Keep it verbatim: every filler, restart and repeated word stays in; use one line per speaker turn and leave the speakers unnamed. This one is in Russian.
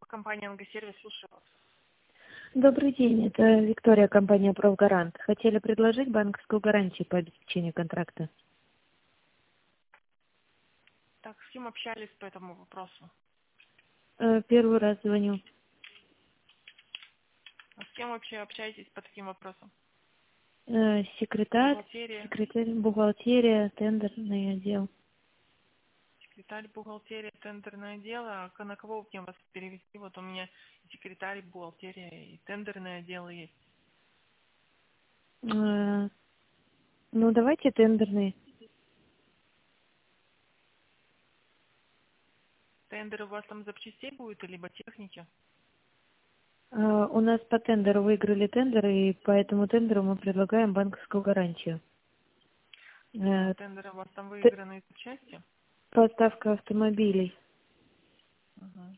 Компания «Ангосервис», слушаю вас.
Добрый день, это Виктория, компания «Профгарант». Хотели предложить банковскую гарантию по обеспечению контракта.
Так, с кем общались по этому вопросу?
Э, Первый раз звоню.
А с кем вообще общаетесь по таким вопросам?
Э, Секретарь,
Бухгалтерия,
секретарь, бухгалтерия, тендерный отдел.
секретарь, бухгалтерия, тендерное дело. А на кого мне вас перевести? Вот у меня и секретарь, бухгалтерия, и тендерное дело есть.
Э, Ну, давайте тендерный.
Тендер у вас там запчастей будет, либо техники?
Э, У нас по тендеру выиграли тендер, и по этому тендеру мы предлагаем банковскую гарантию.
А,
Э,
тендеры у вас там
т-
выиграны запчасти?
Поставка автомобилей.
Угу.